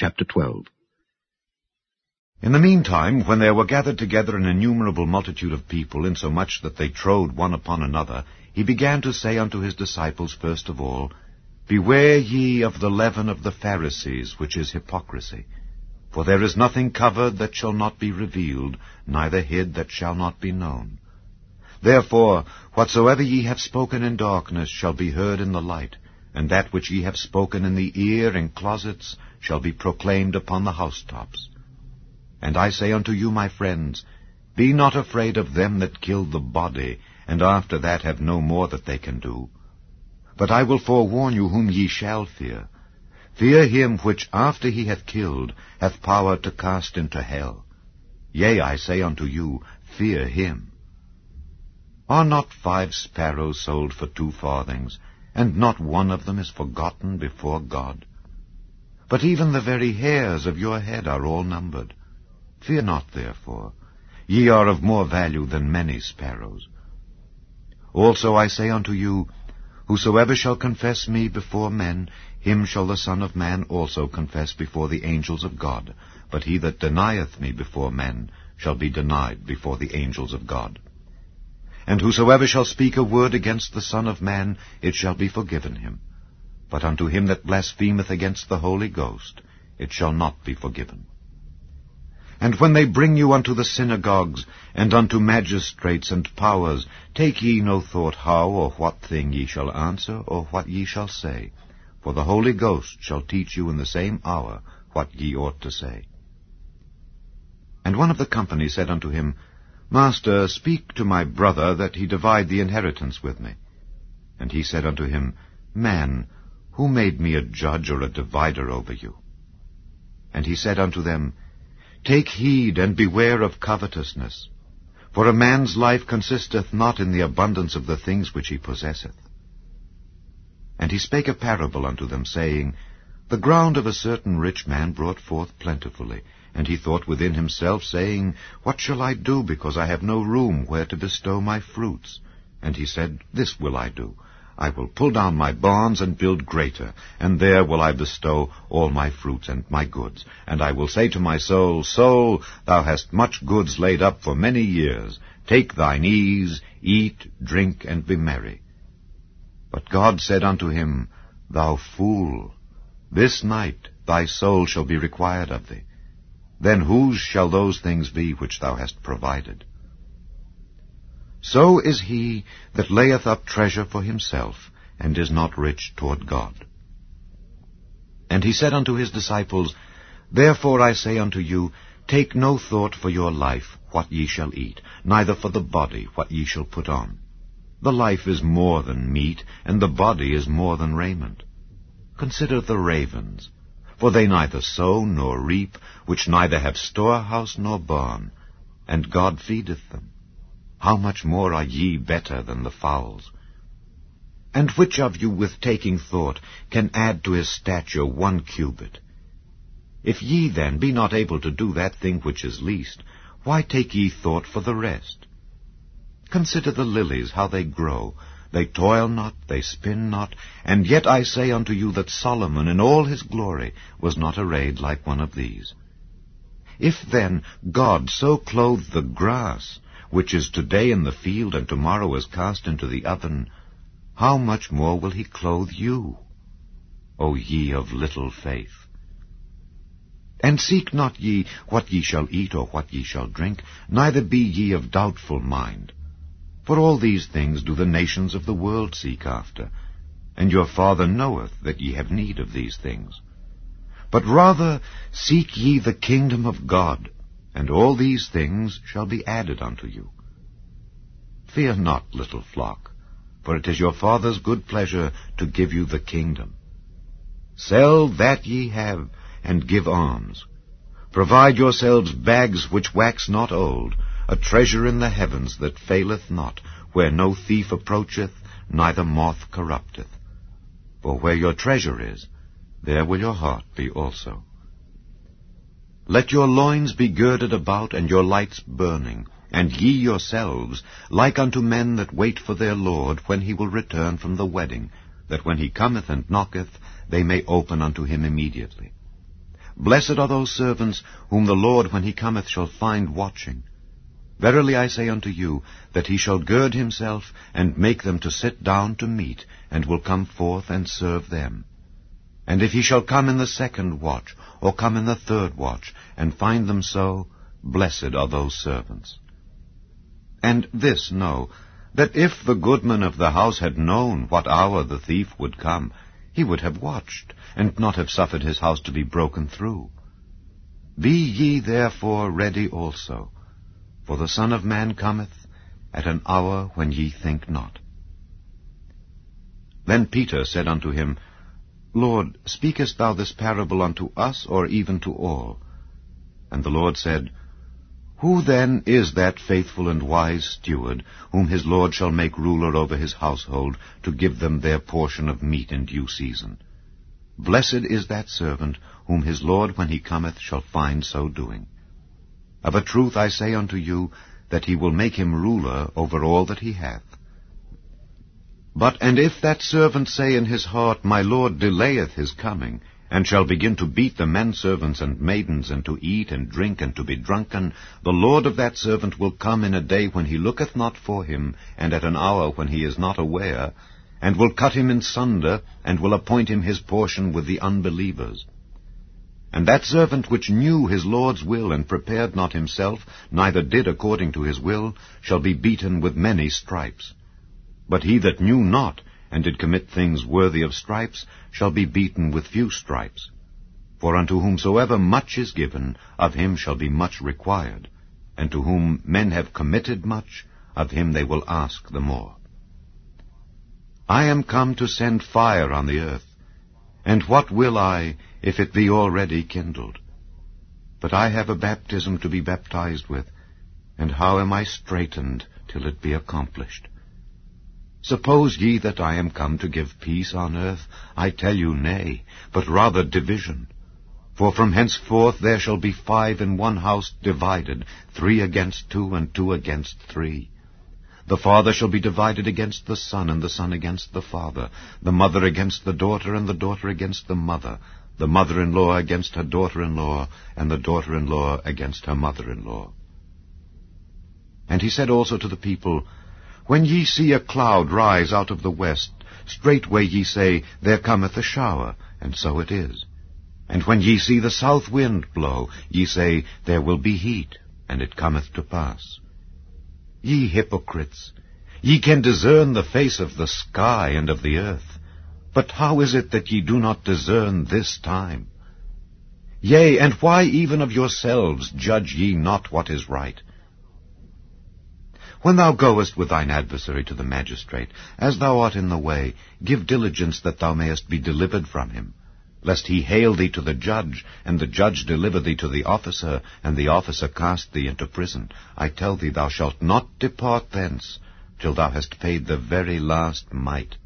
Chapter 12. In the meantime, when there were gathered together an innumerable multitude of people, insomuch that they trode one upon another, he began to say unto his disciples first of all, Beware ye of the leaven of the Pharisees, which is hypocrisy. For there is nothing covered that shall not be revealed, neither hid that shall not be known. Therefore, whatsoever ye have spoken in darkness shall be heard in the light, and that which ye have spoken in the ear in closets shall be proclaimed upon the housetops. And I say unto you, my friends, be not afraid of them that kill the body, and after that have no more that they can do. But I will forewarn you whom ye shall fear. Fear him which after he hath killed hath power to cast into hell. Yea, I say unto you, fear him. Are not 5 sparrows sold for 2 farthings, and not one of them is forgotten before God? But even the very hairs of your head are all numbered. Fear not, therefore. Ye are of more value than many sparrows. Also I say unto you, whosoever shall confess me before men, him shall the Son of Man also confess before the angels of God. But he that denieth me before men shall be denied before the angels of God. And whosoever shall speak a word against the Son of Man, it shall be forgiven him. But unto him that blasphemeth against the Holy Ghost, it shall not be forgiven. And when they bring you unto the synagogues, and unto magistrates and powers, take ye no thought how or what thing ye shall answer, or what ye shall say. For the Holy Ghost shall teach you in the same hour what ye ought to say. And one of the company said unto him, Master, speak to my brother, that he divide the inheritance with me. And he said unto him, Man, who made me a judge or a divider over you? And he said unto them, Take heed, and beware of covetousness. For a man's life consisteth not in the abundance of the things which he possesseth. And he spake a parable unto them, saying, The ground of a certain rich man brought forth plentifully. And he thought within himself, saying, What shall I do, because I have no room where to bestow my fruits? And he said, This will I do. I will pull down my barns and build greater, and there will I bestow all my fruits and my goods. And I will say to my soul, Soul, thou hast much goods laid up for many years. Take thine ease, eat, drink, and be merry. But God said unto him, Thou fool, this night thy soul shall be required of thee. Then whose shall those things be which thou hast provided? So is he that layeth up treasure for himself, and is not rich toward God. And he said unto his disciples, Therefore I say unto you, take no thought for your life, what ye shall eat, neither for the body, what ye shall put on. The life is more than meat, and the body is more than raiment. Consider the ravens, for they neither sow nor reap, which neither have storehouse nor barn, and God feedeth them. How much more are ye better than the fowls? And which of you with taking thought can add to his stature 1 cubit? If ye then be not able to do that thing which is least, why take ye thought for the rest? Consider the lilies, how they grow. They toil not, they spin not, and yet I say unto you that Solomon in all his glory was not arrayed like one of these. If then God so clothe the grass, which is today in the field, and tomorrow is cast into the oven, how much more will he clothe you, O ye of little faith? And seek not ye what ye shall eat or what ye shall drink, neither be ye of doubtful mind. For all these things do the nations of the world seek after, and your Father knoweth that ye have need of these things. But rather seek ye the kingdom of God, and all these things shall be added unto you. Fear not, little flock, for it is your Father's good pleasure to give you the kingdom. Sell that ye have, and give alms. Provide yourselves bags which wax not old, a treasure in the heavens that faileth not, where no thief approacheth, neither moth corrupteth. For where your treasure is, there will your heart be also. Let your loins be girded about, and your lights burning, and ye yourselves, like unto men that wait for their Lord, when he will return from the wedding, that when he cometh and knocketh, they may open unto him immediately. Blessed are those servants whom the Lord when he cometh shall find watching. Verily I say unto you, that he shall gird himself, and make them to sit down to meat, and will come forth and serve them. And if he shall come in the second watch, or come in the third watch, and find them so, blessed are those servants. And this know, that if the goodman of the house had known what hour the thief would come, he would have watched, and not have suffered his house to be broken through. Be ye therefore ready also, for the Son of Man cometh at an hour when ye think not. Then Peter said unto him, Lord, speakest thou this parable unto us, or even to all? And the Lord said, Who then is that faithful and wise steward, whom his Lord shall make ruler over his household, to give them their portion of meat in due season? Blessed is that servant, whom his Lord when he cometh shall find so doing. Of a truth I say unto you, that he will make him ruler over all that he hath. And if that servant say in his heart, My Lord delayeth his coming, and shall begin to beat the menservants and maidens, and to eat and drink, and to be drunken, the Lord of that servant will come in a day when he looketh not for him, and at an hour when he is not aware, and will cut him in sunder, and will appoint him his portion with the unbelievers. And that servant which knew his Lord's will, and prepared not himself, neither did according to his will, shall be beaten with many stripes. But he that knew not, and did commit things worthy of stripes, shall be beaten with few stripes. For unto whomsoever much is given, of him shall be much required, and to whom men have committed much, of him they will ask the more. I am come to send fire on the earth, and what will I, if it be already kindled? But I have a baptism to be baptized with, and how am I straitened till it be accomplished? Suppose ye that I am come to give peace on earth? I tell you, nay, but rather division. For from henceforth there shall be 5 in one house divided, 3 against 2, and 2 against 3. The father shall be divided against the son, and the son against the father, the mother against the daughter, and the daughter against the mother-in-law against her daughter-in-law, and the daughter-in-law against her mother-in-law. And he said also to the people, When ye see a cloud rise out of the west, straightway ye say, There cometh a shower, and so it is. And when ye see the south wind blow, ye say, There will be heat, and it cometh to pass. Ye hypocrites, ye can discern the face of the sky and of the earth, but how is it that ye do not discern this time? Yea, and why even of yourselves judge ye not what is right? When thou goest with thine adversary to the magistrate, as thou art in the way, give diligence that thou mayest be delivered from him, lest he hale thee to the judge, and the judge deliver thee to the officer, and the officer cast thee into prison. I tell thee, thou shalt not depart thence, till thou hast paid the very last mite.